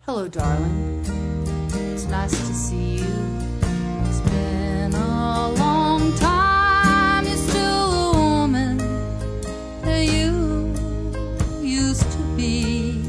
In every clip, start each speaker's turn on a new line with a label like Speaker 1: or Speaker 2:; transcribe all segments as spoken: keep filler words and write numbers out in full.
Speaker 1: Hello, darling. It's nice to see you. It's been a long time. You're still the woman that you used to be.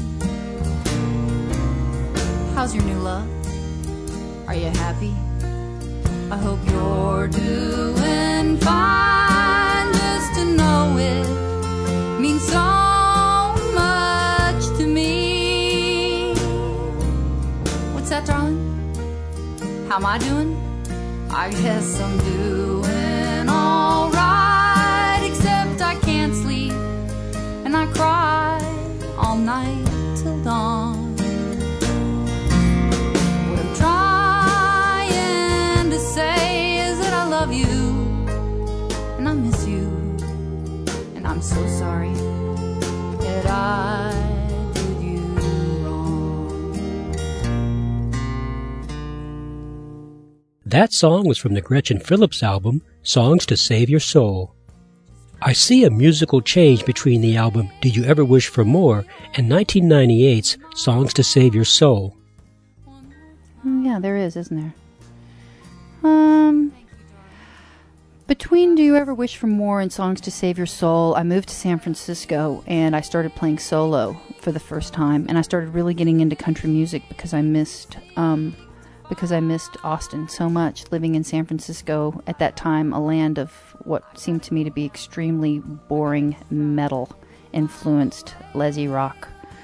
Speaker 1: How's your new love? Are you happy? I hope you're doing fine. Just to know it means so much to me. What's that, darling? How am I doing? I guess I'm doing all right, except I can't sleep and I cry all night till dawn. I'm so sorry that I did you wrong.
Speaker 2: That song was from the Gretchen Phillips album, Songs to Save Your Soul. I see a musical change between the album Do You Ever Wish for More and nineteen ninety-eight's Songs to Save Your Soul.
Speaker 1: Yeah, there is, isn't there? Um... Between Do You Ever Wish for More and Songs to Save Your Soul, I moved to San Francisco and I started playing solo for the first time. And I started really getting into country music because I missed, um, because I missed Austin so much. Living in San Francisco at that time, a land of what seemed to me to be extremely boring metal influenced Leslie rock.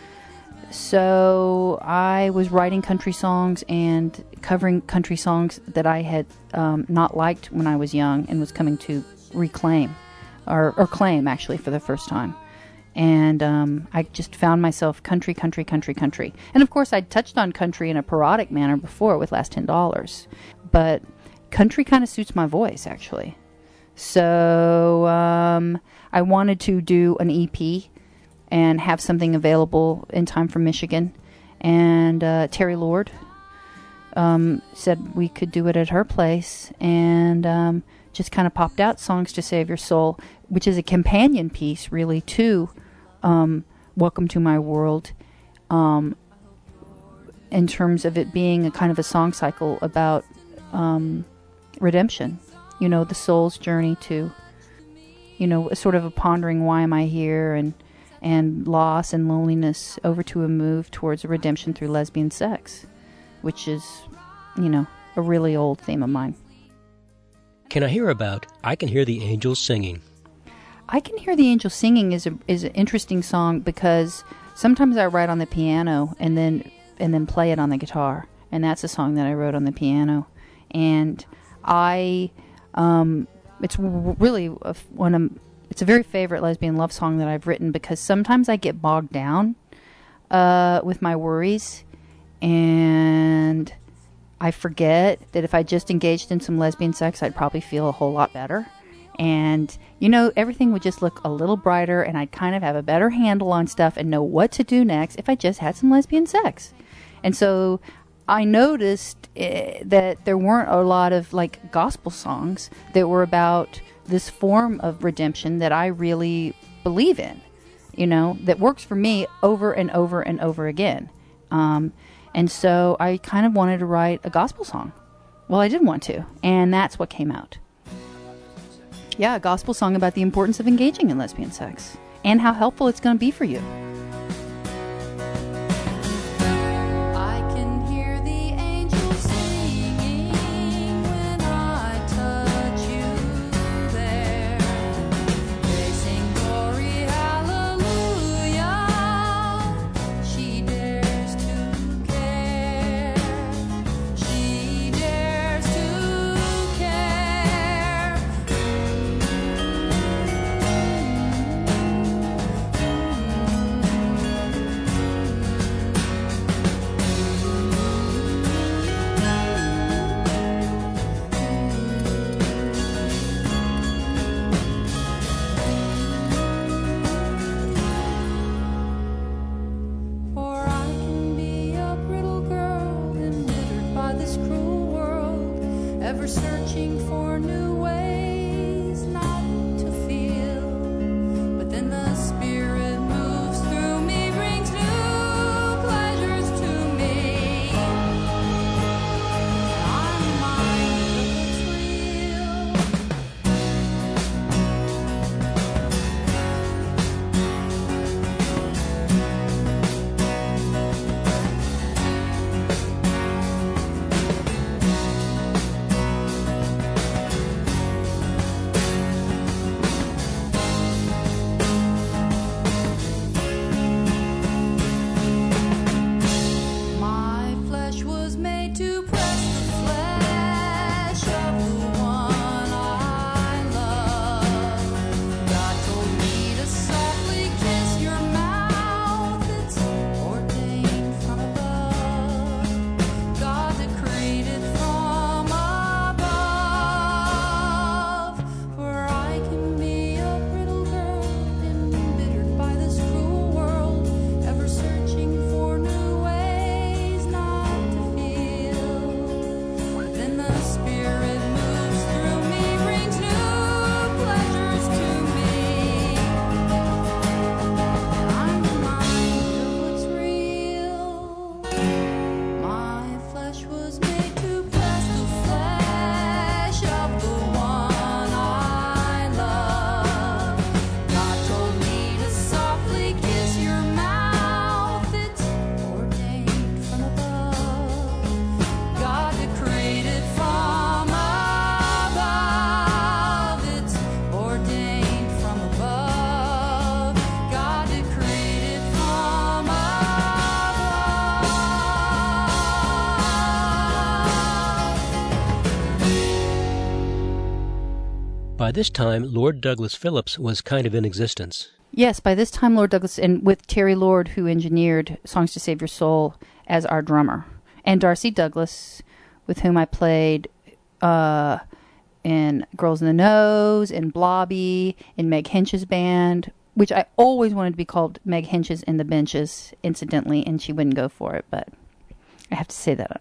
Speaker 1: So I was writing country songs and covering country songs that I had um, not liked when I was young and was coming to reclaim, or, or claim actually for the first time. And um, I just found myself country, country, country, country. And of course I'd touched on country in a parodic manner before with Last ten dollars. But country kind of suits my voice actually. So um, I wanted to do an E P and have something available in time for Michigan. And uh, Terry Lord um, said we could do it at her place, and um, just kind of popped out Songs to Save Your Soul, which is a companion piece, really, to um, Welcome to My World, um, in terms of it being a kind of a song cycle about um, redemption, you know, the soul's journey to, you know, a sort of a pondering, why am I here, and and loss and loneliness over to a move towards a redemption through lesbian sex, which is, you know, a really old theme of mine.
Speaker 2: Can I hear about I Can Hear the Angels Singing?
Speaker 1: I Can Hear the Angels Singing is a, is an interesting song because sometimes I write on the piano and then and then play it on the guitar, and that's a song that I wrote on the piano. And I, um, it's really a, one of It's a very favorite lesbian love song that I've written because sometimes I get bogged down uh, with my worries, and I forget that if I just engaged in some lesbian sex, I'd probably feel a whole lot better. And, you know, everything would just look a little brighter, and I'd kind of have a better handle on stuff and know what to do next if I just had some lesbian sex. And so I noticed uh, that there weren't a lot of, like, gospel songs that were about this form of redemption that I really believe in, you know, that works for me over and over and over again. Um, and so I kind of wanted to write a gospel song. Well, I did want to, and that's what came out. Yeah, a gospel song about the importance of engaging in lesbian sex and how helpful it's going to be for you.
Speaker 3: Ever searching for new ways not to feel, but then the Spirit moves through me, brings new pleasures to me.
Speaker 2: By this time, Lord Douglas Phillips was kind of in existence.
Speaker 1: Yes, by this time, Lord Douglas, and with Terry Lord, who engineered Songs to Save Your Soul, as our drummer, and Darcy Douglas, with whom I played uh, in Girls in the Nose, in Blobby, in Meg Hench's band, which I always wanted to be called Meg Hench's in the Benches, incidentally, and she wouldn't go for it, but I have to say that.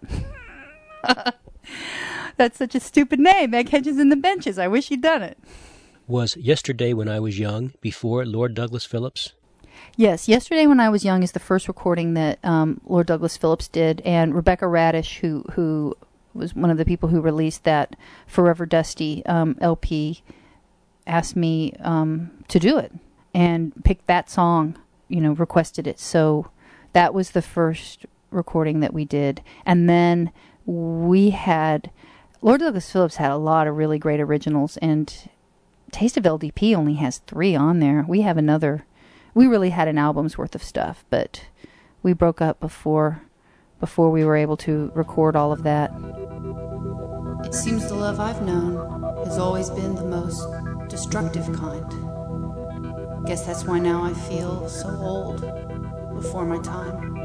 Speaker 1: That's such a stupid name, Meg Hench's in the Benches. I wish you'd done it.
Speaker 2: Was Yesterday When I Was Young before Lord Douglas Phillips?
Speaker 1: Yes, Yesterday When I Was Young is the first recording that um, Lord Douglas Phillips did, and Rebecca Radish, who who was one of the people who released that Forever Dusty um, L P, asked me um, to do it, and picked that song, you know, requested it. So that was the first recording that we did. And then we had, Lord Douglas Phillips had a lot of really great originals, and Taste of L D P only has three on there. We have another, we really had an album's worth of stuff, but we broke up before before we were able to record all of that.
Speaker 3: It seems the love I've known has always been the most destructive kind. Guess that's why now I feel so old before my time.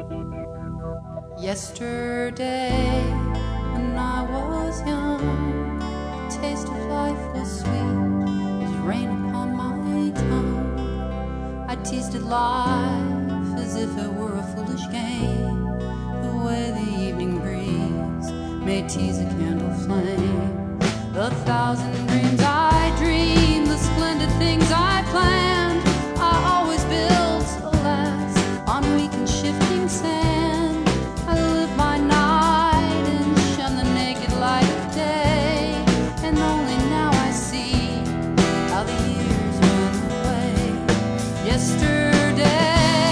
Speaker 3: Yesterday, when I was young, the taste of life was sweet as rain upon my tongue. I teased at life as if it were a foolish game, the way the evening breeze may tease a candle flame. The thousand dreams I dreamed, the splendid things I planned, I always built, alas, on weak and shifting sand. I lived by night and shunned the naked light of day, and only now I see how the years run away. Yesterday,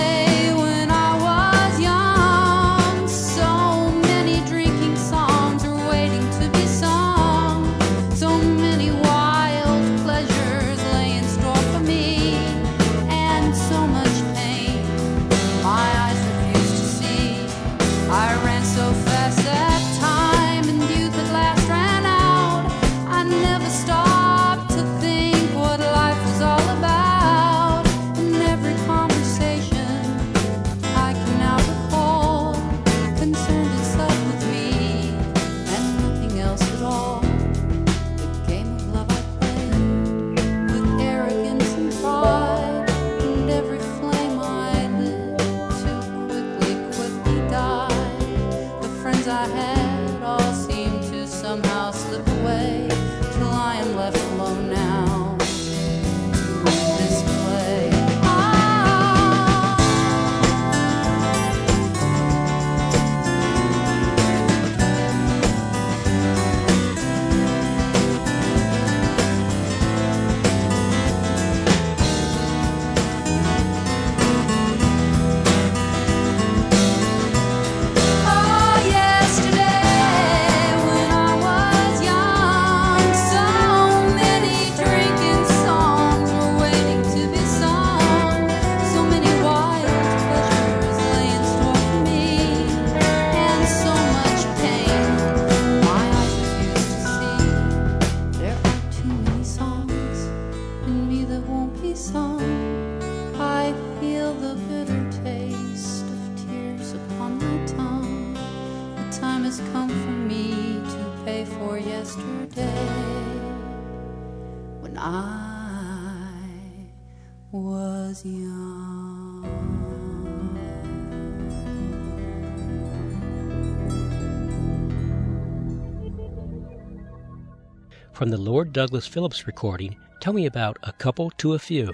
Speaker 2: From the Lord Douglas Phillips recording, tell me about A Couple to a Few.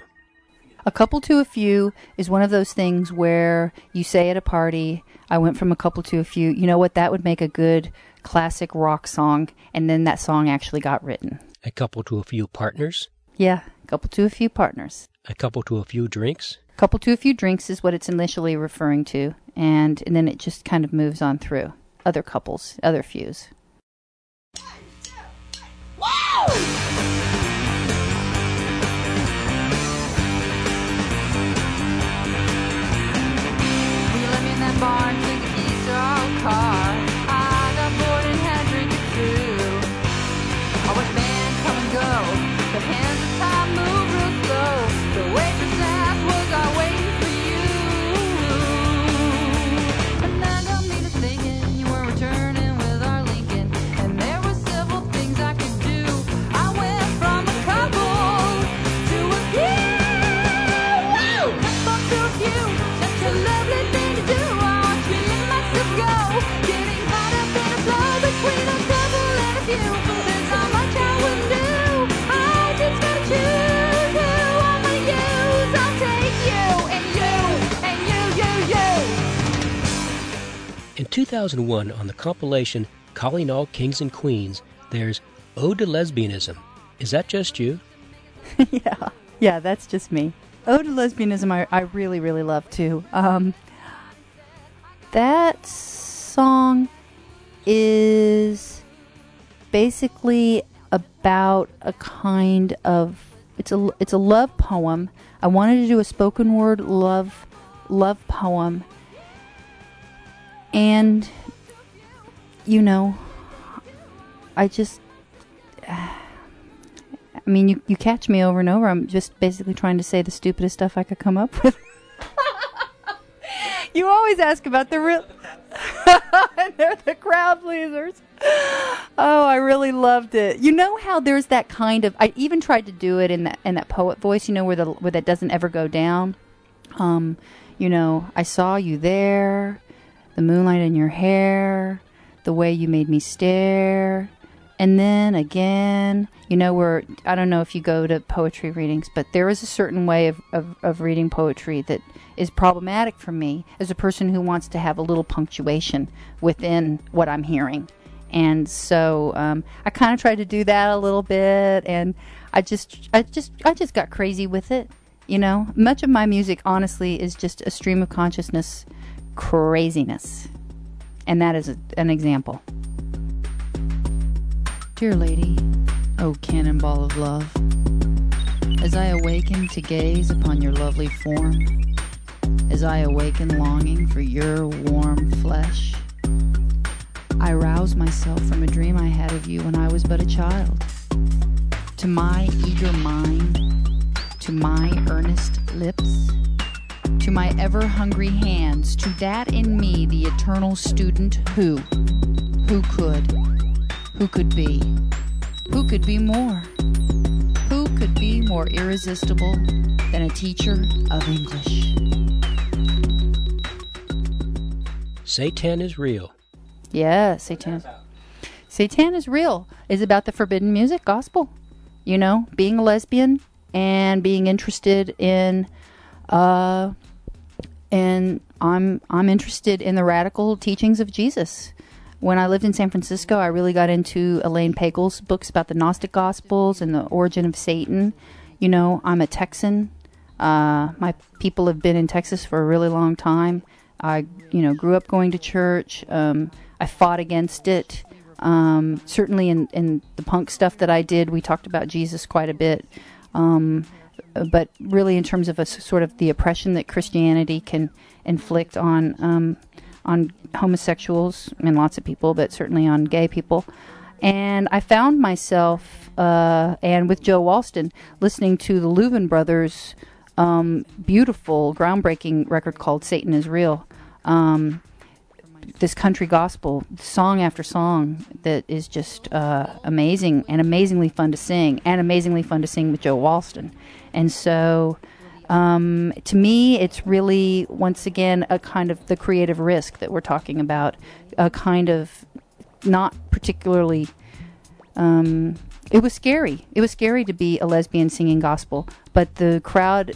Speaker 1: A Couple to a Few is one of those things where you say at a party, I went from a couple to a few. You know what? That would make a good classic rock song, and then that song actually got written.
Speaker 2: A couple to a few partners?
Speaker 1: Yeah, a couple to a few partners.
Speaker 2: A couple to a few drinks?
Speaker 1: A couple to a few drinks is what it's initially referring to, and, and then it just kind of moves on through. Other couples, other fews.
Speaker 3: Wow! Will you let me in that bar and take the keys to our car? I got bored and had a drink or two. I watched the band come and go, but hands
Speaker 2: In two thousand one, on the compilation Calling All Kings and Queens, there's Ode to Lesbianism. Is that just you?
Speaker 1: yeah, yeah, that's just me. Ode to Lesbianism I, I really, really love, too. Um, that song is basically about a kind of... It's a, it's a love poem. I wanted to do a spoken word love love poem. And, you know, I just... I mean, you, you catch me over and over. I'm just basically trying to say the stupidest stuff I could come up with. You always ask about the real... They're the crowd pleasers. Oh, I really loved it. You know how there's that kind of... I even tried to do it in that in that poet voice, you know, where the where that doesn't ever go down. Um, you know, I saw you there, the moonlight in your hair, the way you made me stare, and then again, you know, where... I don't know if you go to poetry readings, but there is a certain way of, of, of reading poetry that is problematic for me as a person who wants to have a little punctuation within what I'm hearing. And so um, I kind of tried to do that a little bit, and I just, I just, I just got crazy with it. You know, much of my music, honestly, is just a stream of consciousness craziness, and that is a, an example. Dear lady, oh cannonball of love, as I awaken to gaze upon your lovely form, as I awaken longing for your warm flesh, I rouse myself from a dream I had of you when I was but a child. To my eager mind, to my earnest lips, to my ever-hungry hands, to that in me, the eternal student, who, who could, who could be, who could be more, who could be more irresistible than a teacher of English.
Speaker 2: Satan is real.
Speaker 1: Yeah, Satan. Satan is real. Is about the forbidden music gospel. You know, being a lesbian and being interested in, uh, and I'm I'm interested in the radical teachings of Jesus. When I lived in San Francisco, I really got into Elaine Pagel's books about the Gnostic Gospels and the origin of Satan. You know, I'm a Texan. Uh, my people have been in Texas for a really long time. I, you know, grew up going to church. Um, I fought against it. Um, certainly in, in the punk stuff that I did, we talked about Jesus quite a bit. Um, but really in terms of a sort of the oppression that Christianity can inflict on um, on homosexuals and lots of people, but certainly on gay people. And I found myself, uh, and with Joe Walston, listening to the Louvin Brothers' um, beautiful, groundbreaking record called Satan is Real. Um, this country gospel, song after song, that is just uh, amazing and amazingly fun to sing, and amazingly fun to sing with Joe Walston. And so, um, to me, it's really, once again, a kind of the creative risk that we're talking about, a kind of not particularly... Um, it was scary. It was scary to be a lesbian singing gospel, but the crowd...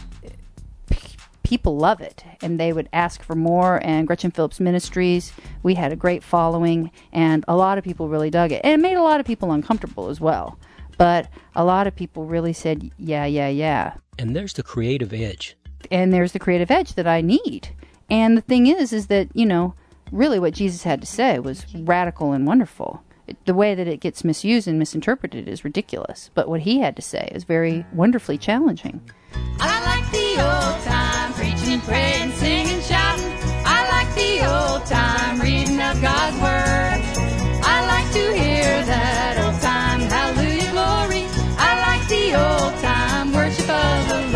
Speaker 1: people love it, and they would ask for more. And Gretchen Phillips Ministries, we had a great following, and a lot of people really dug it. And it made a lot of people uncomfortable as well. But a lot of people really said, yeah, yeah, yeah.
Speaker 2: And there's the creative edge.
Speaker 1: And there's the creative edge that I need. And the thing is, is that, you know, really what Jesus had to say was radical and wonderful. It, the way that it gets misused and misinterpreted is ridiculous. But what he had to say is very wonderfully challenging.
Speaker 3: I like the old time preaching, praying, singing, shouting. I like the old time reading of God's word. I like to hear that old time hallelujah glory. I like the old time worship of the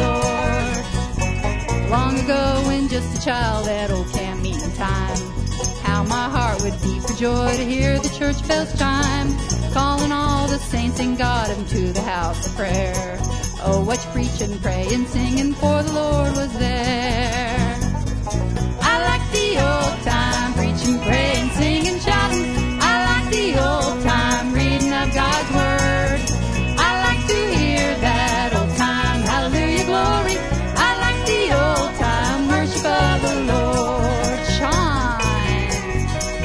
Speaker 3: Lord. Long ago when just a child, that old camp meeting time, how my heart would beat for joy to hear the church bells chime, calling all the saints and God into the house of prayer. Oh, what preaching, praying, singing, for the Lord was there. I like the old time preaching, praying, singing, shouting. I like the old time reading of God's word. I like to hear that old time hallelujah glory. I like the old time worship of the Lord. Shine.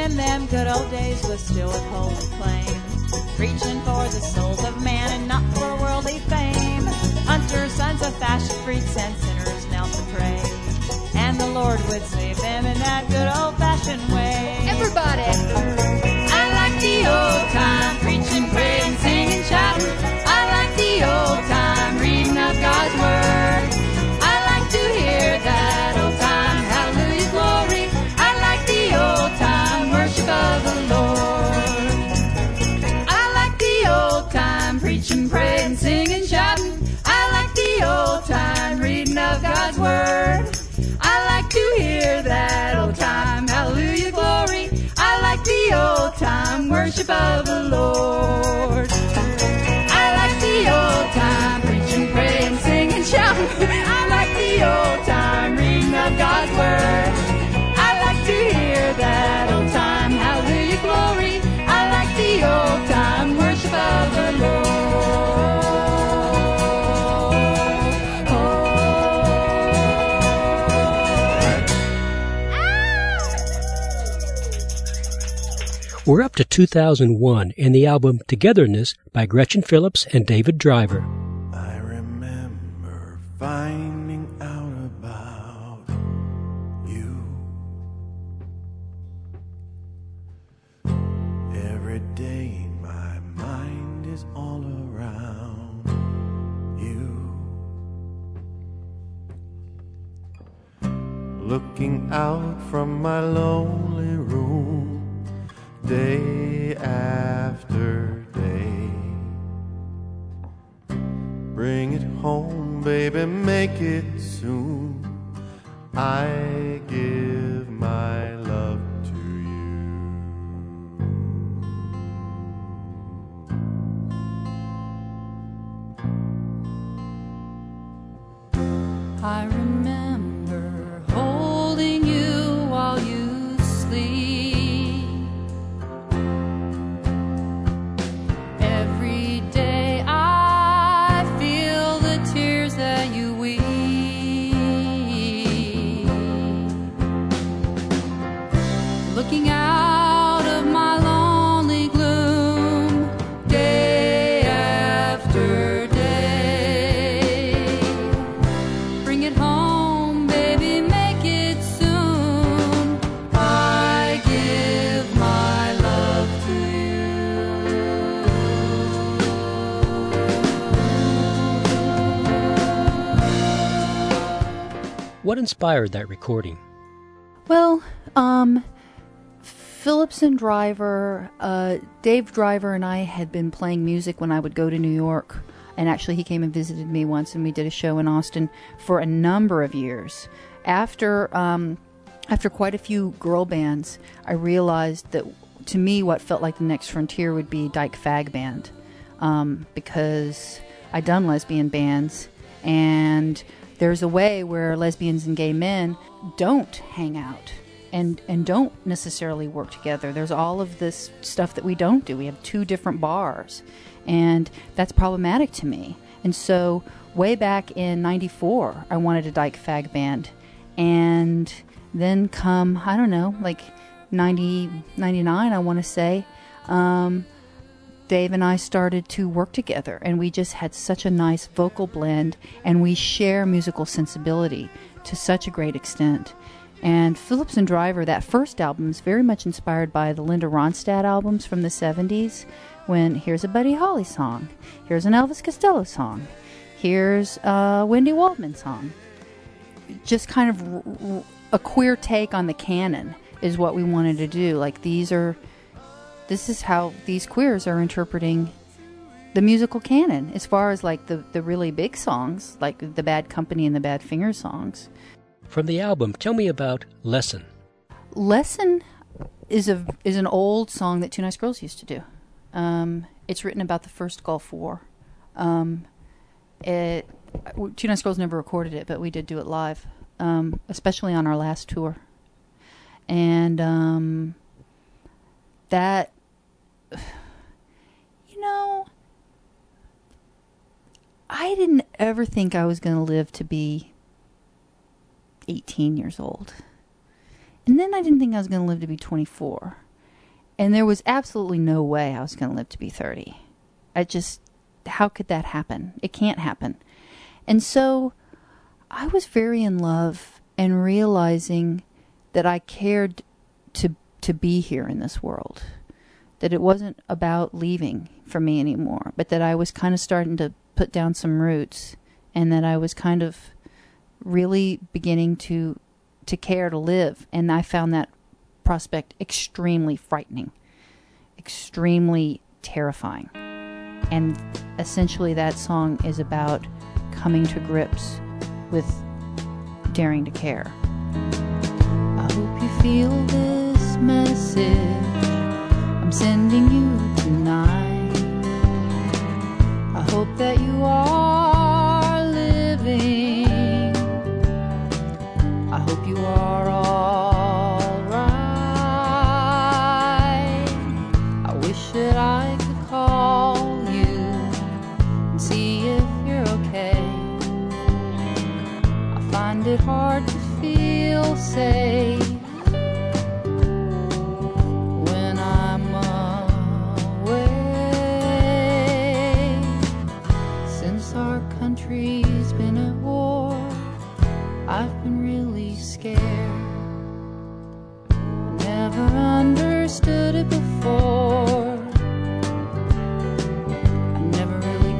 Speaker 4: in them good old days was still withholding claim, preaching for the souls of man and not for worldly fame. Hunters, sons of fashion freaks, and sinners knelt to pray, and the Lord would save them in that good old-fashioned way.
Speaker 3: Everybody!
Speaker 4: I like the old time preaching, praying, singing, shouting. I like the old time reading of God's Word. I like to hear that old time hallelujah glory. I like the old time worship of the Lord. I like the old time preaching, praying, singing, shouting. I like the old time reading of God's Word. I like to hear that old time hallelujah glory. I like the old time worship of the Lord. I like the old time preaching, praying, singing, shouting. I like the old time reading of God's Word. I like to hear that old time hallelujah glory. I like the old time worship of the Lord.
Speaker 2: We're up to two thousand one and the album Togetherness by Gretchen Phillips and David Driver.
Speaker 5: I remember finding out about you. Every day my mind is all around you. Looking out from my lonely room, day after day. Bring it home, baby, make it soon. I give my love to you.
Speaker 3: I remember holding you while you sleep. Every day I feel the tears that you weep. Looking out of my lonely gloom, day after day. Bring it home, baby, make it soon. I give my love to you.
Speaker 2: What inspired that recording?
Speaker 1: Well, um, Phillips and Driver, uh, Dave Driver and I had been playing music when I would go to New York. And actually he came and visited me once and we did a show in Austin for a number of years. After, um, after quite a few girl bands, I realized that to me what felt like the next frontier would be Dyke Fag Band. Um, because I'd done lesbian bands, and there's a way where lesbians and gay men don't hang out and and don't necessarily work together. There's all of this stuff that we don't do. We have two different bars, and that's problematic to me. And so way back in ninety-four, I wanted a Dyke Fag Band, and then come, I don't know, like ninety, ninety-nine, I want to say, um, Dave and I started to work together, and we just had such a nice vocal blend, and we share musical sensibility to such a great extent. And Phillips and Driver, that first album, is very much inspired by the Linda Ronstadt albums from the seventies, when here's a Buddy Holly song, here's an Elvis Costello song, here's a Wendy Waldman song. Just kind of r- r- a queer take on the canon is what we wanted to do. Like, these are, this is how these queers are interpreting the musical canon, as far as like the, the really big songs, like the Bad Company and the Bad Finger songs.
Speaker 2: From the album, tell me about Lesson.
Speaker 1: Lesson is a is an old song that Two Nice Girls used to do. Um, it's written about the first Gulf War. Um, it, Two Nice Girls never recorded it, but we did do it live, um, especially on our last tour. And um, that, you know, I didn't ever think I was going to live to be eighteen years old. And then I didn't think I was going to live to be twenty-four. And there was absolutely no way I was going to live to be thirty. I just, how could that happen? It can't happen. And so I was very in love and realizing that I cared to to be here in this world. That it wasn't about leaving for me anymore, but that I was kind of starting to put down some roots, and that I was kind of really beginning to to care to live. And I found that prospect extremely frightening, extremely terrifying. And essentially that song is about coming to grips with daring to care. I hope you feel this message I'm sending you tonight. I hope that you are living. I hope you are all right. I wish that I could call you and see if you're okay. I find it hard to feel safe when I'm away. Since our country's been at war, I've been really scared. I never understood it before. I never really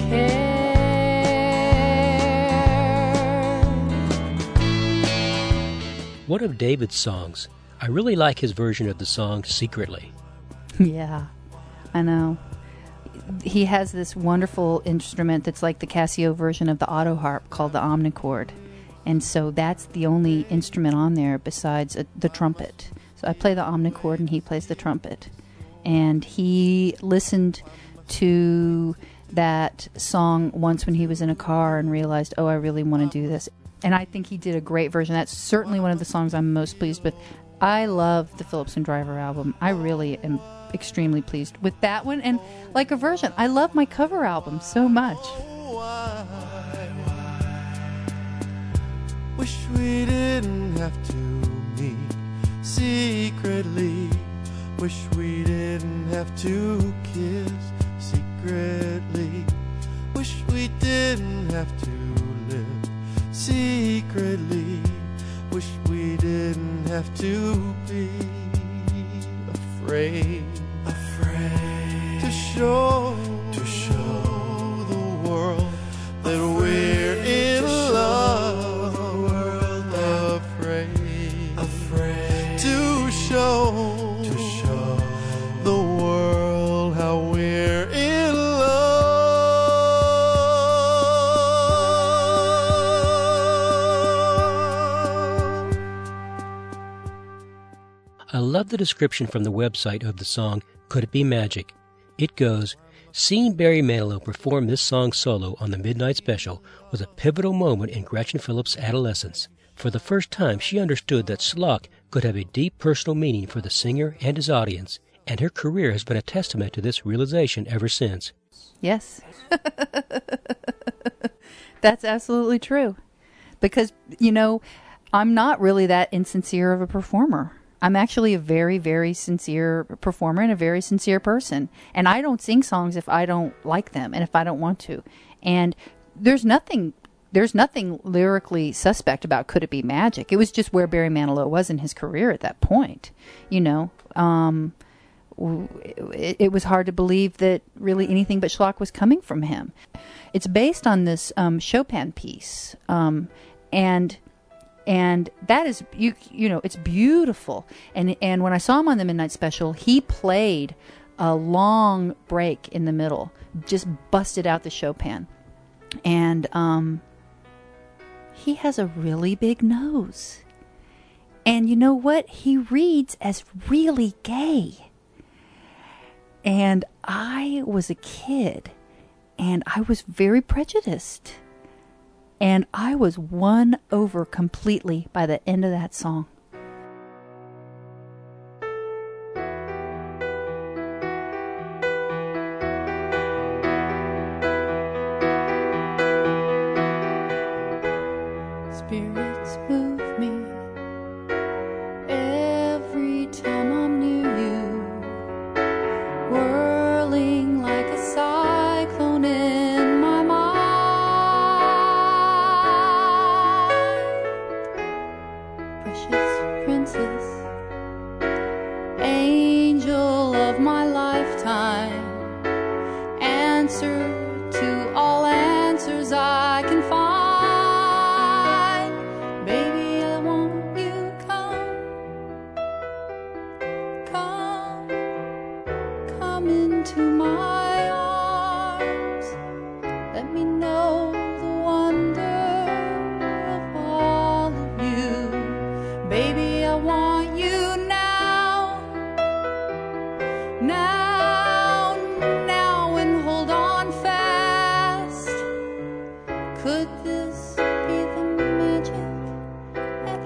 Speaker 1: cared.
Speaker 2: One of David's songs. I really like his version of the song Secretly.
Speaker 1: Yeah, I know. He has this wonderful instrument that's like the Casio version of the auto harp called the omnichord. And so that's the only instrument on there besides a, the trumpet. So I play the omnichord and he plays the trumpet. And he listened to that song once when he was in a car and realized, oh, I really want to do this. And I think he did a great version. That's certainly one of the songs I'm most pleased with. I love the Phillips and Driver album. I really am extremely pleased with that one. And like a version, I love my cover album so much.
Speaker 5: Wish we didn't have to meet secretly. Wish we didn't have to kiss secretly. Wish we didn't have to live secretly. Wish we didn't have to be afraid, afraid to show, to show the world that we're in love. Afraid to show, to show the world how we're in love.
Speaker 2: I love the description from the website of the song Could It Be Magic? It goes, seeing Barry Manilow perform this song solo on the Midnight Special was a pivotal moment in Gretchen Phillips' adolescence. For the first time, she understood that Schlock could have a deep personal meaning for the singer and his audience, and her career has been a testament to this realization ever since.
Speaker 1: Yes. That's absolutely true. Because, you know, I'm not really that insincere of a performer. I'm actually a very, very sincere performer and a very sincere person. And I don't sing songs if I don't like them and if I don't want to. And there's nothing... There's nothing lyrically suspect about Could It Be Magic. It was just where Barry Manilow was in his career at that point. You know, um, it, it was hard to believe that really anything but schlock was coming from him. It's based on this um, Chopin piece, um, and and that is you you know it's beautiful. And and when I saw him on the Midnight Special, he played a long break in the middle, just busted out the Chopin, and um. He has a really big nose. And you know what? He reads as really gay. And I was a kid, and I was very prejudiced. And I was won over completely by the end of that song.
Speaker 3: Spirits move me every time I'm near you. of my lifetime. Answer to all answers I can find. Baby, I want you come, come, come into my arms. Let me know the wonder of all of you. Baby, I want you now, now, now, and hold on fast. Could this be the magic at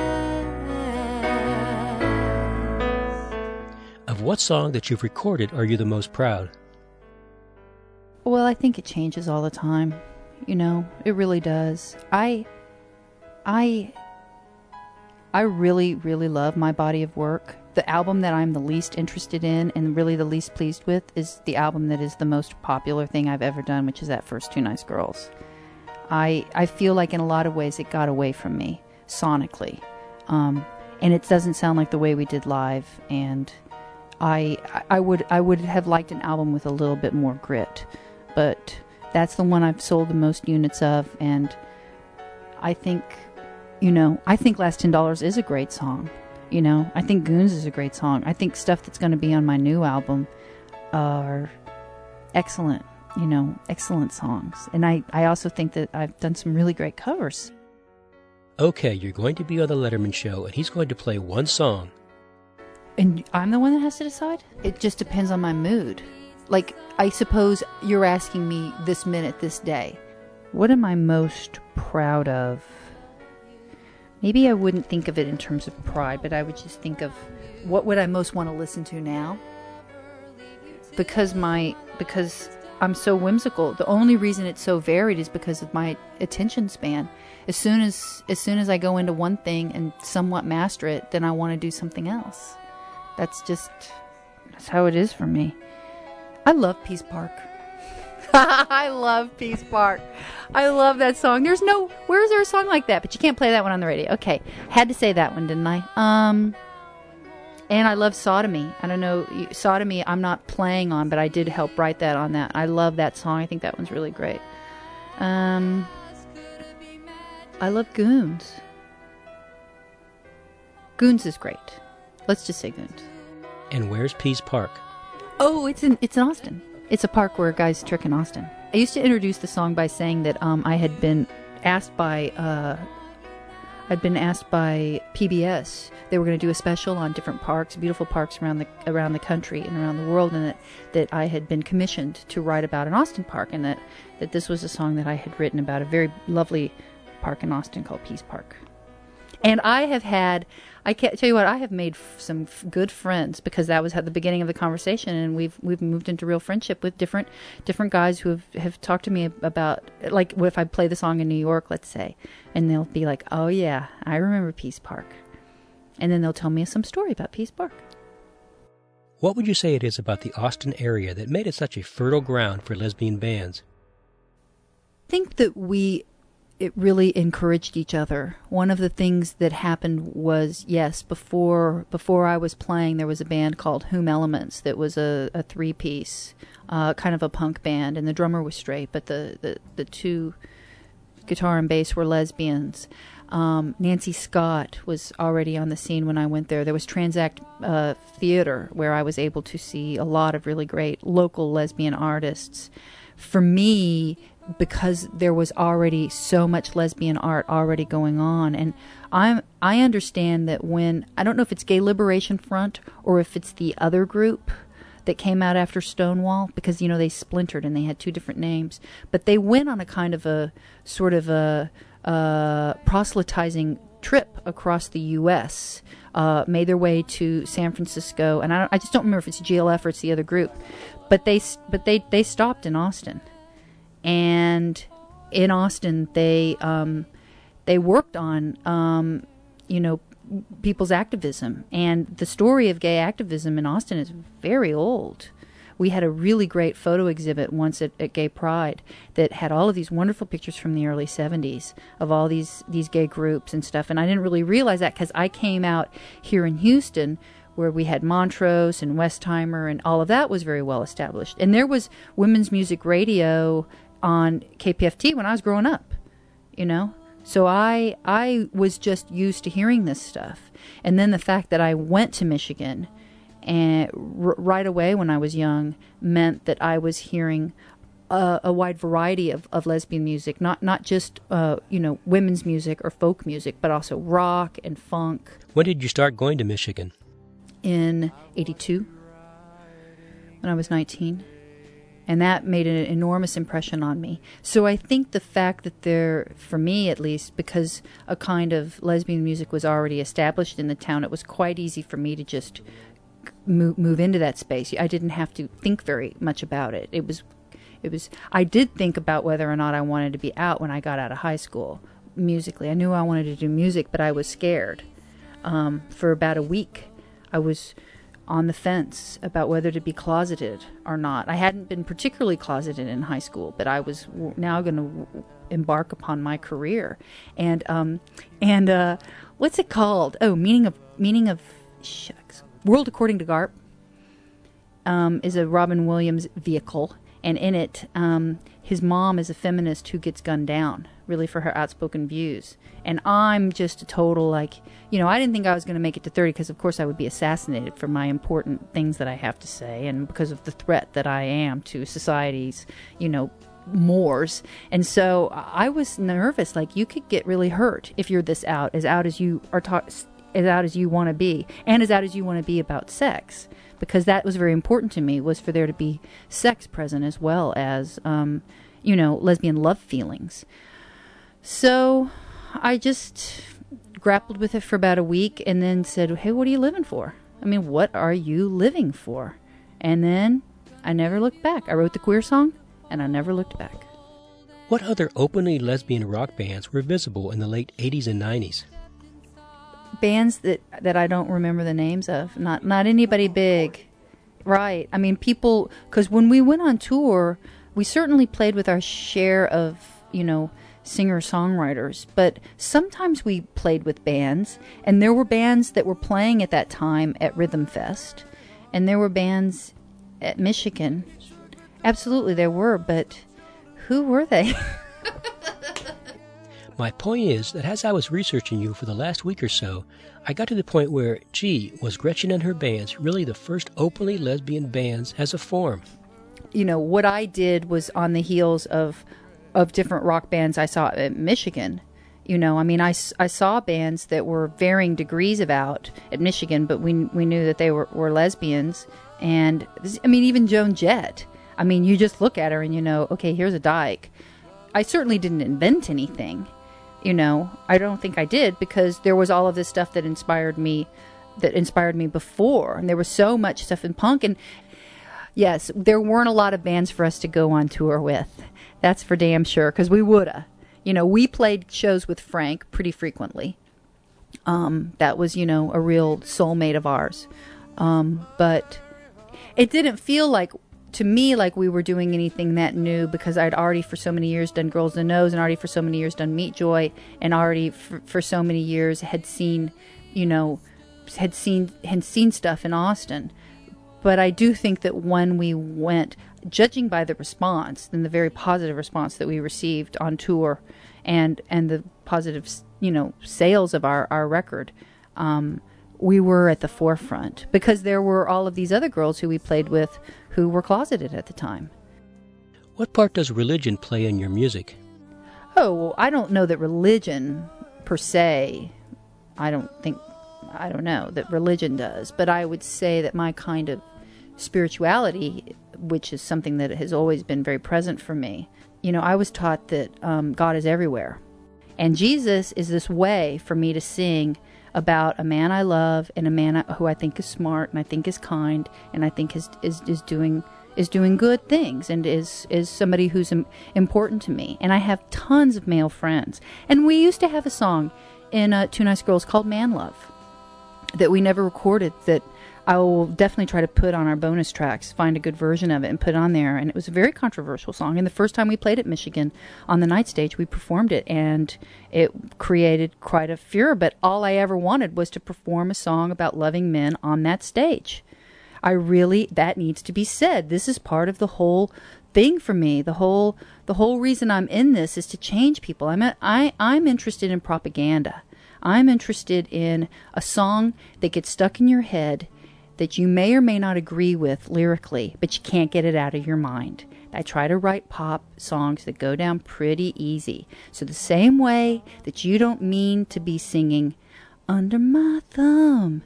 Speaker 3: last?
Speaker 2: Of what song that you've recorded are you the most proud?
Speaker 1: Well, I think it changes all the time. You know, it really does. I, I, I really, really love my body of work. The album that I'm the least interested in and really the least pleased with is the album that is the most popular thing I've ever done, which is that first Two Nice Girls. I I feel like in a lot of ways it got away from me sonically, um, and it doesn't sound like the way we did live. And I I would I would have liked an album with a little bit more grit, but that's the one I've sold the most units of, and I think, you know, I think Last ten dollars is a great song. You know, I think Goons is a great song. I think stuff that's going to be on my new album are excellent, you know, excellent songs. And I, I also think that I've done some really great covers.
Speaker 2: Okay, you're going to be on the Letterman show, and he's going to play one song.
Speaker 1: And I'm the one that has to decide? It just depends on my mood. Like, I suppose you're asking me this minute, this day, what am I most proud of? Maybe I wouldn't think of it in terms of pride, but I would just think of what would I most want to listen to now? Because my because I'm so whimsical. The only reason it's so varied is because of my attention span. As soon as as soon as I go into one thing and somewhat master it, then I want to do something else. That's just that's how it is for me. I love Peace Park. I love Peace Park. I love that song. There's no, where is there a song like that? But you can't play that one on the radio. Okay, had to say that one, didn't I? Um, and I love Sodomy. I don't know, Sodomy I'm not playing on, but I did help write that on that. I love that song. I think that one's really great. Um, I love Goons. Goons is great. Let's just say Goons.
Speaker 2: And where's Peace Park?
Speaker 1: Oh, it's in it's in Austin. It's a park where guys trick in Austin. I used to introduce the song by saying that um, I had been asked by uh, I'd been asked by P B S. They were going to do a special on different parks, beautiful parks around the around the country and around the world, and that, that I had been commissioned to write about an Austin park, and that, that this was a song that I had written about a very lovely park in Austin called Peace Park. And I have had, I can't tell you what, I have made f- some f- good friends because that was at the beginning of the conversation, and we've we've moved into real friendship with different different guys who have, have talked to me about, like, what if I play the song in New York, let's say, and they'll be like, oh yeah, I remember Peace Park. And then they'll tell me some story about Peace Park.
Speaker 2: What would you say it is about the Austin area that made it such a fertile ground for lesbian bands?
Speaker 1: I think that we... it really encouraged each other. One of the things that happened was, yes, before before I was playing, there was a band called Whom Elements that was a, a three-piece, uh, kind of a punk band, and the drummer was straight, but the, the, the two guitar and bass were lesbians. Um, Nancy Scott was already on the scene when I went there. There was Transact uh, Theater, where I was able to see a lot of really great local lesbian artists. For me, because there was already so much lesbian art already going on, and I'm I understand that when, I don't know if it's Gay Liberation Front or if it's the other group that came out after Stonewall, because, you know, they splintered and they had two different names, but they went on a kind of a sort of a uh, proselytizing trip across the U S, uh, made their way to San Francisco, and I, don't, I just don't remember if it's G L F or it's the other group, but they but they they stopped in Austin. And in Austin, they um, they worked on, um, you know, people's activism. And the story of gay activism in Austin is very old. We had a really great photo exhibit once at, at Gay Pride that had all of these wonderful pictures from the early seventies of all these, these gay groups and stuff. And I didn't really realize that because I came out here in Houston where we had Montrose and Westheimer, and all of that was very well established. And there was women's music radio on K P F T when I was growing up, you know? So I I was just used to hearing this stuff. And then the fact that I went to Michigan and r- right away when I was young meant that I was hearing a, a wide variety of, of lesbian music, not not just uh, you know, women's music or folk music, but also rock and funk.
Speaker 2: When did you start going to Michigan?
Speaker 1: In eighty-two, when I was nineteen. And that made an enormous impression on me. So I think the fact that there, for me at least, because a kind of lesbian music was already established in the town, it was quite easy for me to just move, move into that space. I didn't have to think very much about it. It was, it was. I did think about whether or not I wanted to be out when I got out of high school, musically. I knew I wanted to do music, but I was scared. Um, for about a week, I was on the fence about whether to be closeted or not. I hadn't been particularly closeted in high school, but I was w- now going to w- embark upon my career. And um, and uh, what's it called? Oh, meaning of meaning of shucks. World According to Garp um, is a Robin Williams vehicle, and in it, um, his mom is a feminist who gets gunned down, really for her outspoken views. And I'm just a total, like, you know, I didn't think I was going to make it to thirty because, of course, I would be assassinated for my important things that I have to say and because of the threat that I am to society's, you know, mores. And so I was nervous, like, you could get really hurt if you're this out, as out as you are taught, as out as you want to be, and as out as you want to be about sex. Because that was very important to me, was for there to be sex present as well as, um, you know, lesbian love feelings. So I just grappled with it for about a week and then said, hey, what are you living for? I mean, what are you living for? And then I never looked back. I wrote the Queer song, and I never looked back.
Speaker 2: What other openly lesbian rock bands were visible in the late eighties and nineties?
Speaker 1: Bands that, that I don't remember the names of. Not not anybody big. Right. I mean, people... Because when we went on tour, we certainly played with our share of, you know, singer-songwriters, but sometimes we played with bands, and there were bands that were playing at that time at Rhythm Fest, and there were bands at Michigan. Absolutely there were, but who were they?
Speaker 2: My point is that as I was researching you for the last week or so, I got to the point where, gee, was Gretchen and her bands really the first openly lesbian bands as a form?
Speaker 1: You know, what I did was on the heels of of different rock bands I saw at Michigan. You know, I mean, I, I saw bands that were varying degrees of out at Michigan, but we we knew that they were, were lesbians. And, I mean, even Joan Jett. I mean, you just look at her and you know, okay, here's a dyke. I certainly didn't invent anything, you know. I don't think I did, because there was all of this stuff that inspired me, that inspired me before. And there was so much stuff in punk. And, yes, there weren't a lot of bands for us to go on tour with. That's for damn sure, because we woulda. You know, we played shows with Frank pretty frequently. Um, that was, you know, a real soulmate of ours. Um, but it didn't feel like, to me, like we were doing anything that new, because I'd already for so many years done Girls in the Nose, and already for so many years done Meat Joy, and already for, for so many years had seen, you know, had seen had seen stuff in Austin. But I do think that when we went, judging by the response, and the very positive response that we received on tour, and and the positive, you know, sales of our, our record, um, we were at the forefront, because there were all of these other girls who we played with who were closeted at the time.
Speaker 2: What part does religion play in your music?
Speaker 1: Oh, well, I don't know that religion per se, I don't think, I don't know that religion does, but I would say that my kind of spirituality, which is something that has always been very present for me, you know, I was taught that um, God is everywhere. And Jesus is this way for me to sing about a man I love, and a man who I think is smart, and I think is kind, and I think is is, is doing is doing good things, and is is somebody who's im- important to me. And I have tons of male friends. And we used to have a song in uh, Two Nice Girls called Man Love. that we never recorded, that I will definitely try to put on our bonus tracks, find a good version of it and put on there. And it was a very controversial song. And the first time we played at Michigan on the night stage, we performed it, and it created quite a furor. But all I ever wanted was to perform a song about loving men on that stage. I really, that needs to be said. This is part of the whole thing for me. The whole, the whole reason I'm in this is to change people. I'm, a, I, I'm interested in propaganda. I'm interested in a song that gets stuck in your head that you may or may not agree with lyrically, but you can't get it out of your mind. I try to write pop songs that go down pretty easy. So the same way that you don't mean to be singing, under my thumb,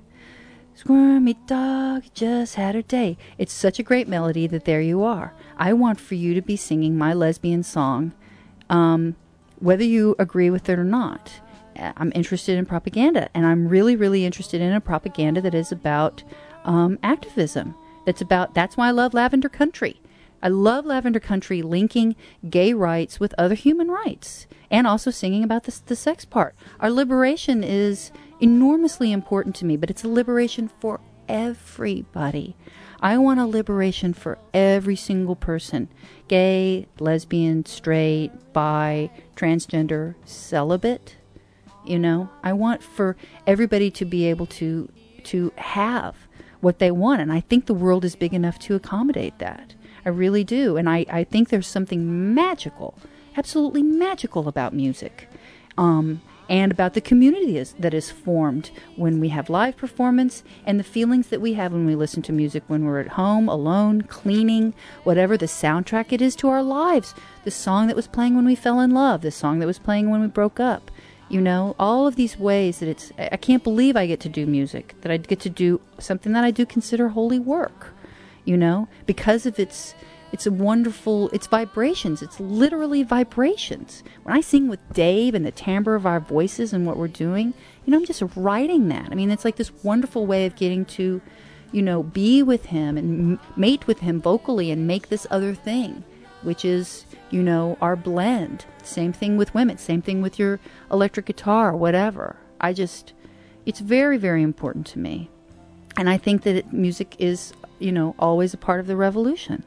Speaker 1: squirmy dog just had her day. It's such a great melody that there you are. I want for you to be singing my lesbian song, um, whether you agree with it or not. I'm interested in propaganda, and I'm really, really interested in a propaganda that is about um, activism. That's about, that's why I love Lavender Country. I love Lavender Country linking gay rights with other human rights, and also singing about the, the sex part. Our liberation is enormously important to me, but it's a liberation for everybody. I want a liberation for every single person. Gay, lesbian, straight, bi, transgender, celibate. You know, I want for everybody to be able to to have what they want. And I think the world is big enough to accommodate that. I really do. And I, I think there's something magical, absolutely magical about music. Um, and about the community is, that is formed when we have live performance, and the feelings that we have when we listen to music when we're at home, alone, cleaning, whatever the soundtrack it is to our lives. The song that was playing when we fell in love, the song that was playing when we broke up. You know, all of these ways that it's, I can't believe I get to do music, that I get to do something that I do consider holy work, you know, because of its, it's a wonderful, it's vibrations. It's literally vibrations. When I sing with Dave and the timbre of our voices and what we're doing, you know, I'm just writing that. I mean, it's like this wonderful way of getting to, you know, be with him and m- mate with him vocally and make this other thing, which is, you know, our blend. Same thing with women. Same thing with your electric guitar, whatever. I just, it's very, very important to me. And I think that it, music is, you know, always a part of the revolution.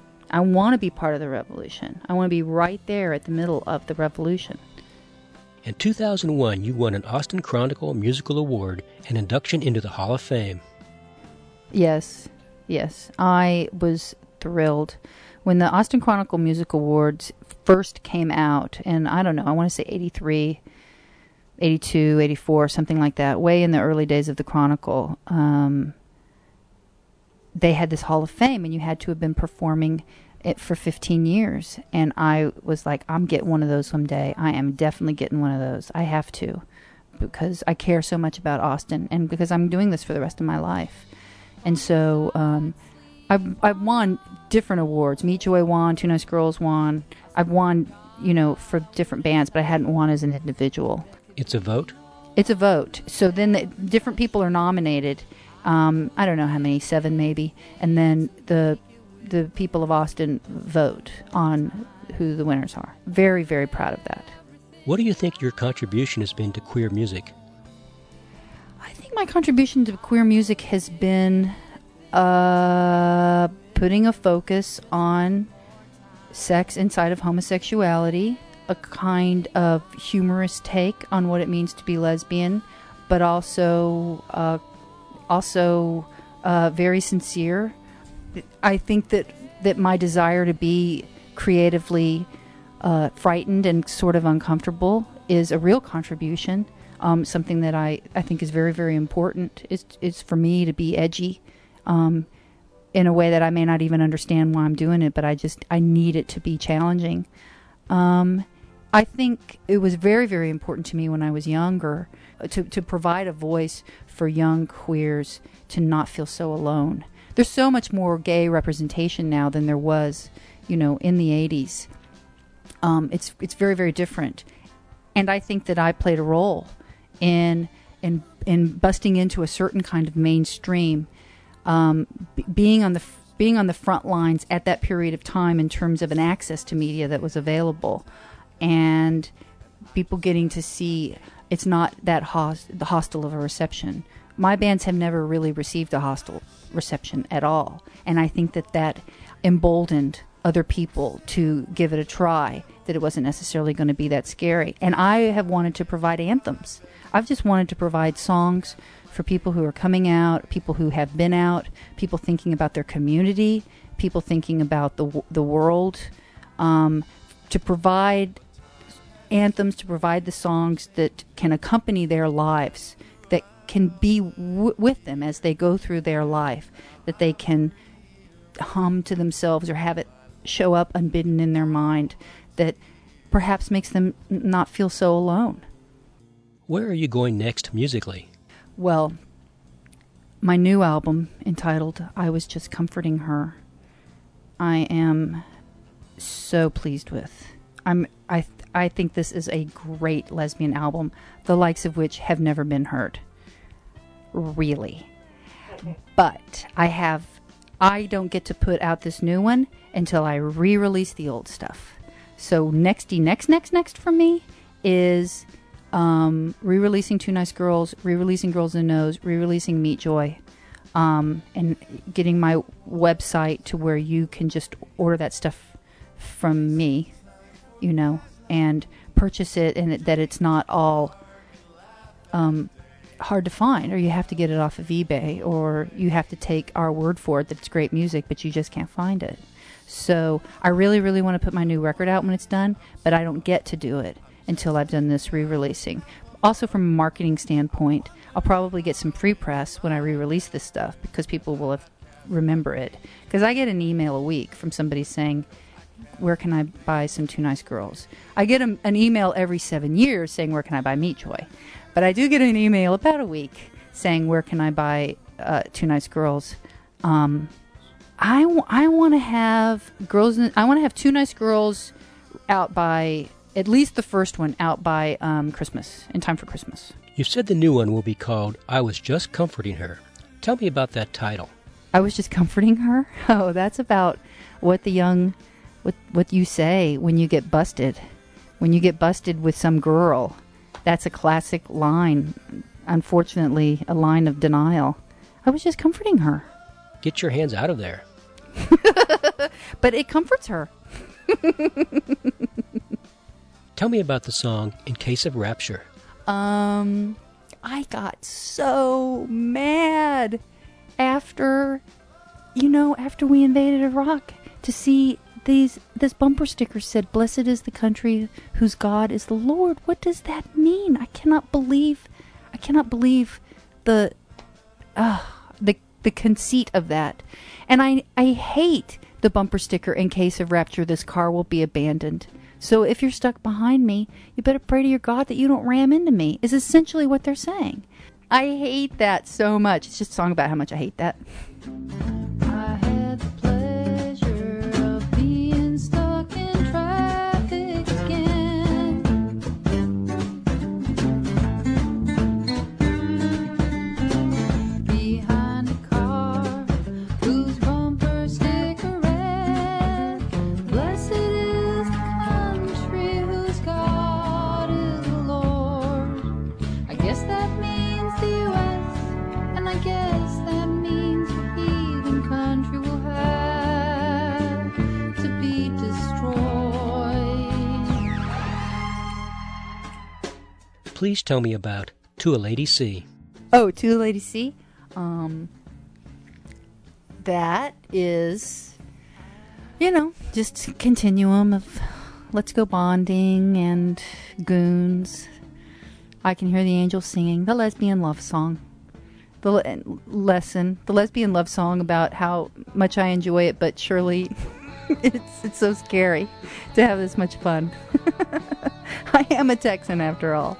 Speaker 1: I want to be part of the revolution. I want to be right there at the middle of the revolution.
Speaker 2: In two thousand one, you won an Austin Chronicle Musical Award and induction into the Hall of Fame.
Speaker 1: Yes, yes. I was thrilled. When the Austin Chronicle Music Awards first came out, and I don't know, I want to say eighty-three, eighty-two, eighty-four, something like that, way in the early days of the Chronicle, um, they had this Hall of Fame, and you had to have been performing it for fifteen years. And I was like, I'm getting one of those someday. I am definitely getting one of those. I have to, because I care so much about Austin, and because I'm doing this for the rest of my life. And so um, I've, I've won different awards. Meet Joy won, Two Nice Girls won. I've won, you know, for different bands, but I hadn't won as an individual.
Speaker 2: It's a vote?
Speaker 1: It's a vote. So then the, different people are nominated. Um, I don't know how many, seven maybe. And then the the people of Austin vote on who the winners are. Very, very proud of that.
Speaker 2: What do you think your contribution has been to queer music?
Speaker 1: I think my contribution to queer music has been uh, putting a focus on sex inside of homosexuality, a kind of humorous take on what it means to be lesbian, but also uh, also uh, very sincere. I think that, that my desire to be creatively uh, frightened and sort of uncomfortable is a real contribution. Um, something that I, I think is very, very important is, is for me to be edgy um, in a way that I may not even understand why I'm doing it, but I just, I need it to be challenging. Um, I think it was very, very important to me when I was younger to, to provide a voice for young queers to not feel so alone. There's so much more gay representation now than there was, you know, in the eighties. Um, it's it's very, very different. And I think that I played a role in in in busting into a certain kind of mainstream, um, b- being on the f- being on the front lines at that period of time in terms of an access to media that was available, and people getting to see it's not that host- the hostile of a reception my bands have never really received a hostile reception at all. And I think that that emboldened other people to give it a try, that it wasn't necessarily going to be that scary. And I have wanted to provide anthems. I've just wanted to provide songs for people who are coming out, people who have been out, people thinking about their community, people thinking about the the world, um, to provide anthems, to provide the songs that can accompany their lives, that can be w- with them as they go through their life, that they can hum to themselves or have it show up unbidden in their mind, that perhaps makes them not feel so alone.
Speaker 2: Where are you going next musically?
Speaker 1: Well, my new album entitled I Was Just Comforting Her, I am so pleased with. I'm I th- I think this is a great lesbian album, the likes of which have never been heard. Really. But I have I don't get to put out this new one until I re-release the old stuff. So nexty next next next for me is um, re-releasing Two Nice Girls, re-releasing Girls in the Nose, re-releasing Meat Joy, um, and getting my website to where you can just order that stuff from me, you know, and purchase it, and it, that it's not all um, hard to find, or you have to get it off of eBay, or you have to take our word for it that it's great music, but you just can't find it. So I really, really want to put my new record out when it's done, but I don't get to do it until I've done this re-releasing. Also, from a marketing standpoint, I'll probably get some free press when I re-release this stuff, because people will have remember it. Because I get an email a week from somebody saying, where can I buy some Two Nice Girls? I get a, an email every seven years saying, where can I buy Meat Joy? But I do get an email about a week saying, where can I buy uh, Two Nice Girls? Um, I, w- I want to have girls. In, I want to have Two Nice Girls out by, at least the first one, out by um, Christmas, in time for Christmas.
Speaker 2: You said the new one will be called I Was Just Comforting Her. Tell me about that title.
Speaker 1: I was just comforting her? Oh, that's about what the young, what what you say when you get busted. When you get busted with some girl. That's a classic line. Unfortunately, a line of denial. I was just comforting her.
Speaker 2: Get your hands out of there.
Speaker 1: But it comforts her.
Speaker 2: Tell me about the song In Case of Rapture.
Speaker 1: Um, I got so mad after, you know, after we invaded Iraq to see these, this bumper sticker said, "Blessed is the country whose God is the Lord." What does that mean? I cannot believe, I cannot believe the, uh, the, the conceit of that. And I, I hate the bumper sticker, "In case of rapture, this car will be abandoned. So if you're stuck behind me, you better pray to your God that you don't ram into me," is essentially what they're saying. I hate that so much. It's just a song about how much I hate that.
Speaker 3: I had the pleasure of being stuck in traffic again. Behind a car whose bumper sticker read, "Blessed is the country whose God is the Lord." I guess that means the U S, and I guess that means the heathen country will have to be destroyed.
Speaker 2: Please tell me about To a Lady C.
Speaker 1: Oh, To the Lady C? Um, that is, you know, just a continuum of Let's Go Bonding and Goons. I Can Hear the Angels Singing, the lesbian love song. The le- lesson, the lesbian love song about how much I enjoy it, but surely it's it's so scary to have this much fun. I am a Texan after all.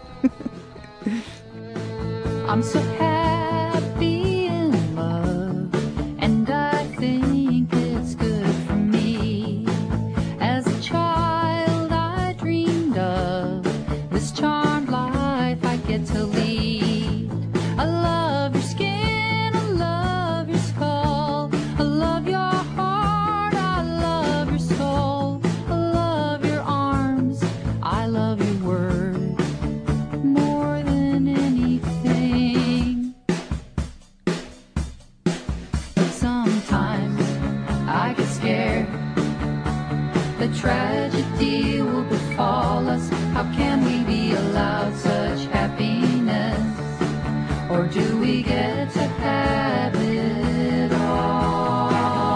Speaker 3: I'm so happy in love, and I think it's good for me. As a child, I dreamed of this charmed life I get to lead. I love your skin, I love your skull, I love your heart, I love your soul, I love your arms, I love your words more than anything. tragedy will befall us. How can we be allowed such happiness? Or do we get to have it all?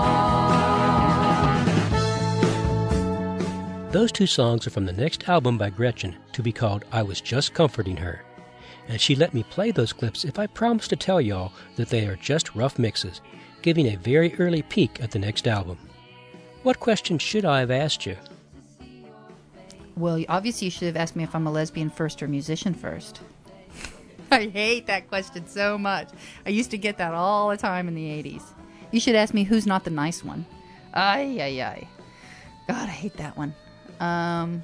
Speaker 2: Those two songs are from the next album by Gretchen, to be called I Was Just Comforting Her. And she let me play those clips if I promised to tell y'all that they are just rough mixes, giving a very early peek at the next album. What question should I have asked you?
Speaker 1: Well, obviously you should have asked me if I'm a lesbian first or musician first. I hate that question so much. I used to get that all the time in the eighties. You should ask me who's not the nice one. Ay, ay, ay. God, I hate that one. Um...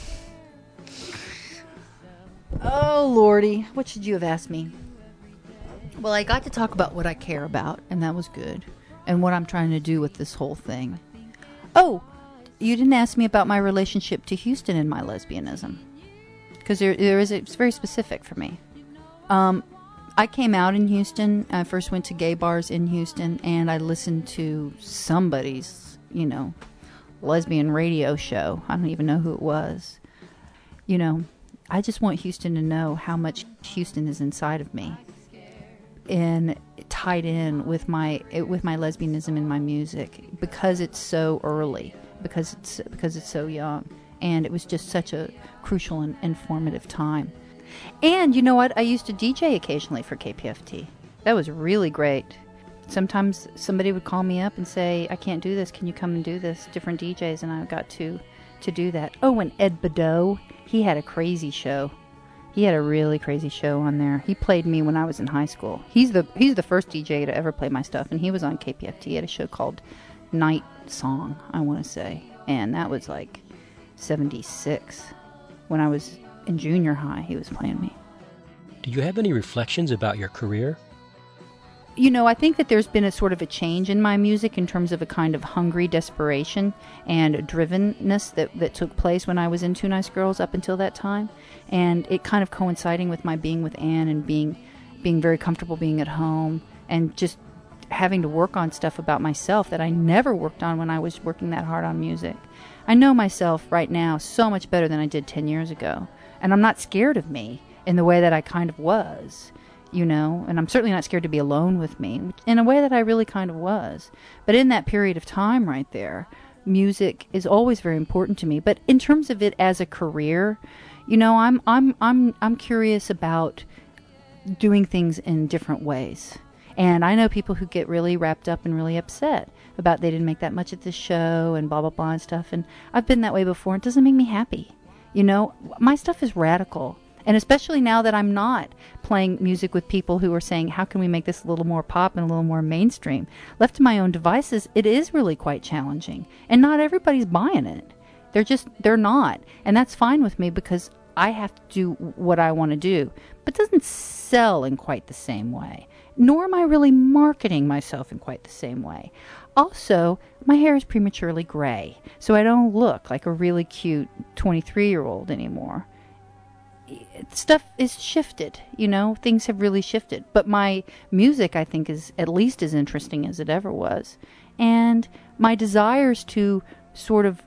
Speaker 1: Oh, Lordy, what should you have asked me? Well, I got to talk about what I care about, and that was good, and what I'm trying to do with this whole thing. Oh, you didn't ask me about my relationship to Houston and my lesbianism, because there, there is a, it's very specific for me. Um, I came out in Houston. I first went to gay bars in Houston, and I listened to somebody's, you know, lesbian radio show. I don't even know who it was. You know, I just want Houston to know how much Houston is inside of me, and tied in with my with my lesbianism in my music, because it's so early, because it's because it's so young, and it was just such a crucial and informative time. And you know what? I used to D J occasionally for K P F T. That was really great. Sometimes somebody would call me up and say, "I can't do this. Can you come and do this?" Different D Js, and I got to to do that. Oh, and Ed Badeau. He had a crazy show. He had a really crazy show on there. He played me when I was in high school. He's the he's the first D J to ever play my stuff, and he was on K P F T. He had a show called Night Song, I want to say. And that was like seventy-six. When I was in junior high, he was playing me.
Speaker 2: Do you have any reflections about your career?
Speaker 1: You know, I think that there's been a sort of a change in my music in terms of a kind of hungry desperation and drivenness that, that took place when I was in Two Nice Girls up until that time. And it kind of coinciding with my being with Ann and being being very comfortable being at home and just having to work on stuff about myself that I never worked on when I was working that hard on music. I know myself right now so much better than I did ten years ago. And I'm not scared of me in the way that I kind of was. You know, and I'm certainly not scared to be alone with me, in a way that I really kind of was. But in that period of time right there, music is always very important to me. But in terms of it as a career, you know, I'm I'm I'm I'm curious about doing things in different ways. And I know people who get really wrapped up and really upset about they didn't make that much at this show and blah blah blah and stuff. And I've been that way before. It doesn't make me happy. You know, my stuff is radical. And especially now that I'm not playing music with people who are saying, how can we make this a little more pop and a little more mainstream? Left to my own devices, it is really quite challenging. And not everybody's buying it. They're just, they're not. And that's fine with me because I have to do what I want to do. But it doesn't sell in quite the same way. Nor am I really marketing myself in quite the same way. Also, my hair is prematurely gray. So I don't look like a really cute twenty-three-year-old anymore. Stuff is shifted, you know, things have really shifted. But my music, I think, is at least as interesting as it ever was. And my desires to sort of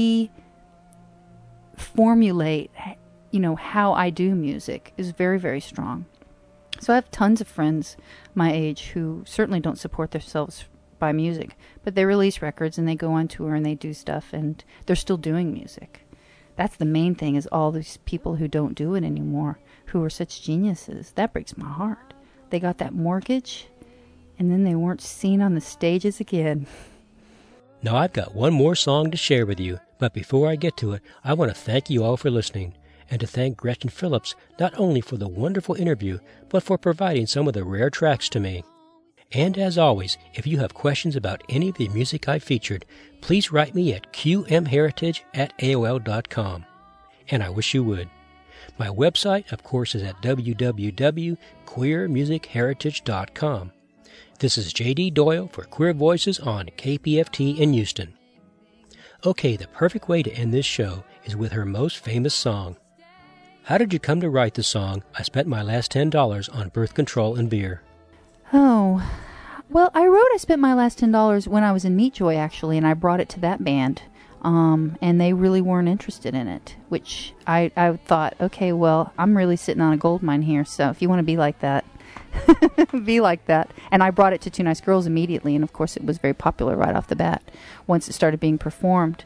Speaker 1: reformulate, you know, how I do music is very, very strong. So I have tons of friends my age who certainly don't support themselves by music, but they release records and they go on tour and they do stuff and they're still doing music. That's the main thing, is all these people who don't do it anymore, who are such geniuses. That breaks my heart. They got that mortgage, and then they weren't seen on the stages again.
Speaker 2: Now I've got one more song to share with you, but before I get to it, I want to thank you all for listening, and to thank Gretchen Phillips not only for the wonderful interview, but for providing some of the rare tracks to me. And as always, if you have questions about any of the music I featured, please write me at q m heritage at a o l dot com. And I wish you would. My website, of course, is at w w w dot queer music heritage dot com. This is J D Doyle for Queer Voices on K P F T in Houston. Okay, the perfect way to end this show is with her most famous song. How did you come to write the song, I Spent My Last ten dollars on Birth Control and Beer?
Speaker 1: Oh, well, I wrote I Spent My Last ten dollars when I was in Meat Joy, actually, and I brought it to that band. Um, and they really weren't interested in it, which I, I thought, okay, well, I'm really sitting on a gold mine here, so if you want to be like that, be like that. And I brought it to Two Nice Girls immediately, and of course it was very popular right off the bat once it started being performed.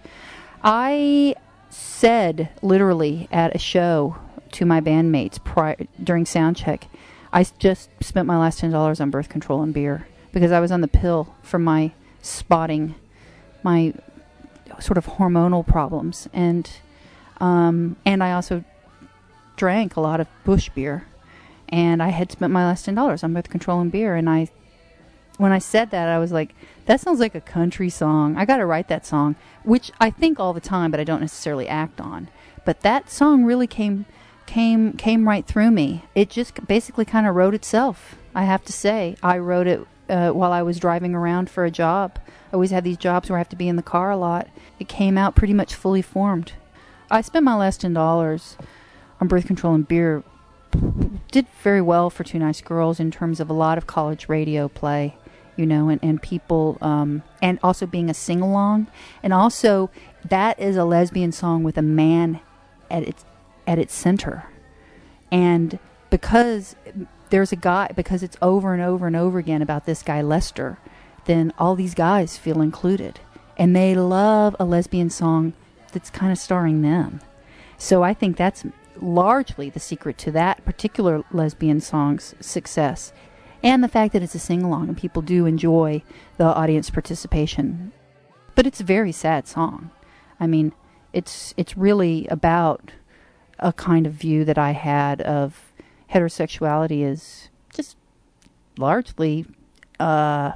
Speaker 1: I said, literally, at a show to my bandmates prior, during sound check, I s- just spent my last ten dollars on birth control and beer, because I was on the pill for my spotting, my sort of hormonal problems, and um, and I also drank a lot of Busch beer, and I had spent my last ten dollars on birth control and beer. And I, when I said that, I was like, that sounds like a country song. I got to write that song, which I think all the time, but I don't necessarily act on. But that song really came came came right through me. It just basically kind of wrote itself, I have to say. I wrote it uh, while I was driving around for a job. I always had these jobs where I have to be in the car a lot. It came out pretty much fully formed. I spent my last ten dollars on birth control and beer. Did very well for Two Nice Girls in terms of a lot of college radio play, you know, and, and people, um, and also being a sing-along. And also, that is a lesbian song with a man at its at its center. And because there's a guy, because it's over and over and over again about this guy Lester, then all these guys feel included. And they love a lesbian song that's kind of starring them. So I think that's largely the secret to that particular lesbian song's success. And the fact that it's a sing-along and people do enjoy the audience participation. But it's a very sad song. I mean, it's it's really about a kind of view that I had of heterosexuality as just largely uh,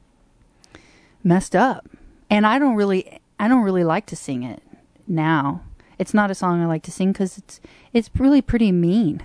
Speaker 1: messed up. And I don't really, I don't really like to sing it now. It's not a song I like to sing because it's it's really pretty mean.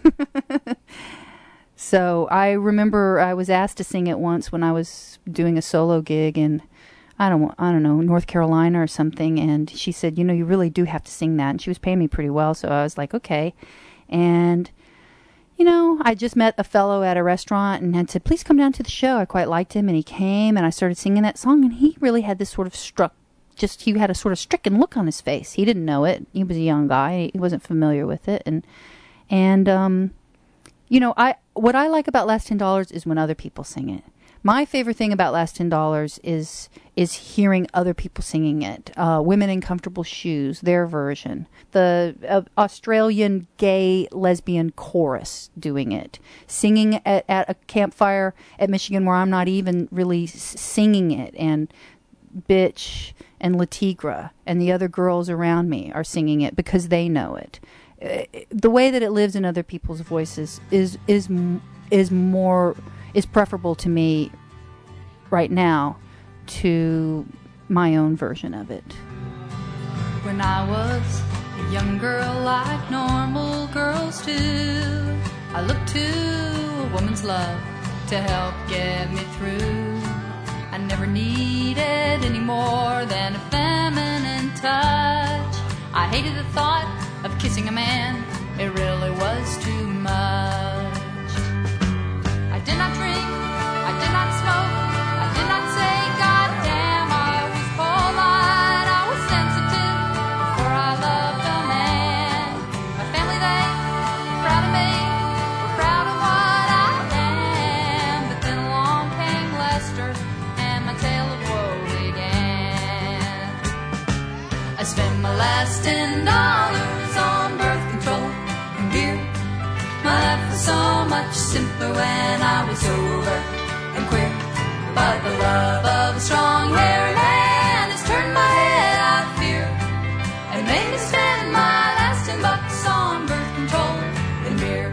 Speaker 1: So I remember I was asked to sing it once when I was doing a solo gig in, I don't I don't know, North Carolina or something, and she said, you know, you really do have to sing that. And she was paying me pretty well, so I was like, okay. And, you know, I just met a fellow at a restaurant and had said, please come down to the show. I quite liked him, and he came, and I started singing that song, and he really had this sort of struck, just, he had a sort of stricken look on his face. He didn't know it. He was a young guy. He wasn't familiar with it. And, and um, you know, I what I like about Last ten dollars is when other people sing it. My favorite thing about Last ten dollars is is hearing other people singing it. Uh, Women in Comfortable Shoes, their version. The uh, Australian gay lesbian chorus doing it. Singing at, at a campfire at Michigan where I'm not even really s- singing it. And Bitch and Latigra and the other girls around me are singing it because they know it. Uh, the way that it lives in other people's voices is is is more... is preferable to me right now to my own version of it.
Speaker 4: When I was a young girl like normal girls do, I looked to a woman's love to help get me through. I never needed any more than a feminine touch. I hated the thought of kissing a man. It really was too much. I did not drink, I did not smoke, I did not say goddamn. I was polite, I was sensitive before I loved a man. My family, they were proud of me, were proud of what I am. But then along came Lester and my tale of woe began. I spent my last ten dollars on birth control and beer. My life was so much simpler when I was sober and queer. But the love of a strong-haired man has turned my head, I fear, and made me spend my last ten bucks on birth control and beer.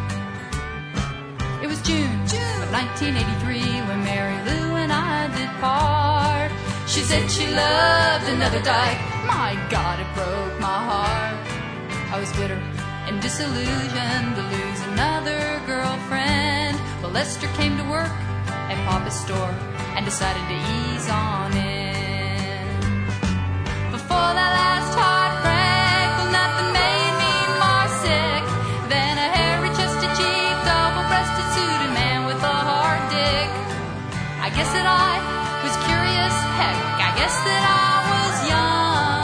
Speaker 4: It was June, June of nineteen eighty-three when Mary Lou and I did part. She said she loved another dyke. My God, it broke my heart. I was bitter and disillusioned to lose another girlfriend. Well, Lester came to work at Papa's store and decided to ease on in. Before that last heartbreak, well, nothing made me more sick than a hairy-chested cheek, double-breasted suited man with a hard dick. I guess that I was curious, heck, I guess that I was young.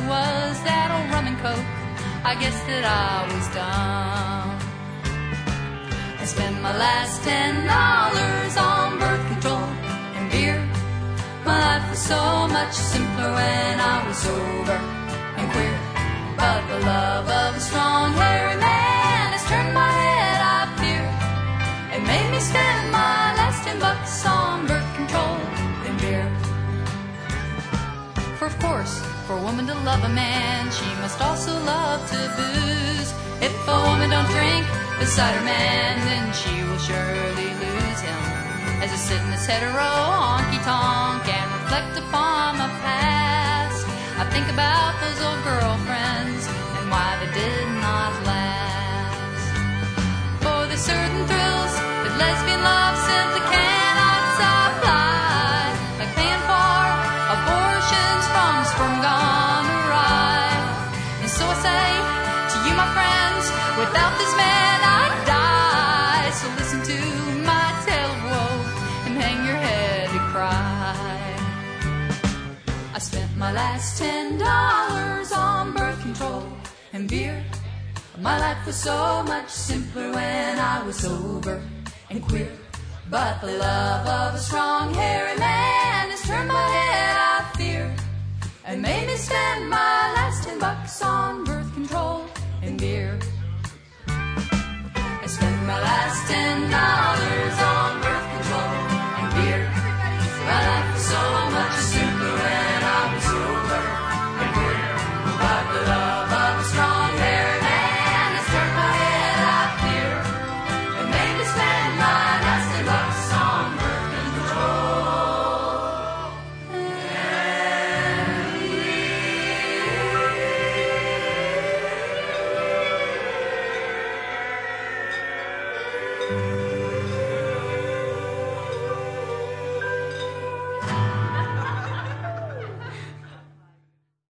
Speaker 3: was that old rum and coke, I guess that I was done. I spent my last ten dollars on birth control and beer. My life was so much simpler when I was sober and queer. But the love of a strong, hairy man has turned my head, I fear. It made me spend my last ten bucks on birth control and beer. For of course, for a woman to love a man, she must also love to booze. If a woman don't drink beside her man, then she will surely lose him. As I sit in this hetero honky-tonk and reflect upon my past, I think about those old girlfriends and why they did not last. For the certain thrills that lesbian love simply cannot supply, like paying for abortions from sperm gone awry. And so I say to you, my friends, without this man I'd die. So listen to my tale of woe and hang your head to cry. I spent my last ten dollars on birth control and beer. My life was so much simpler when I was sober and queer. But the love of a strong, hairy man has turned my head, I fear, and made me spend my last ten bucks on birth control and beer. I spent my last ten dollars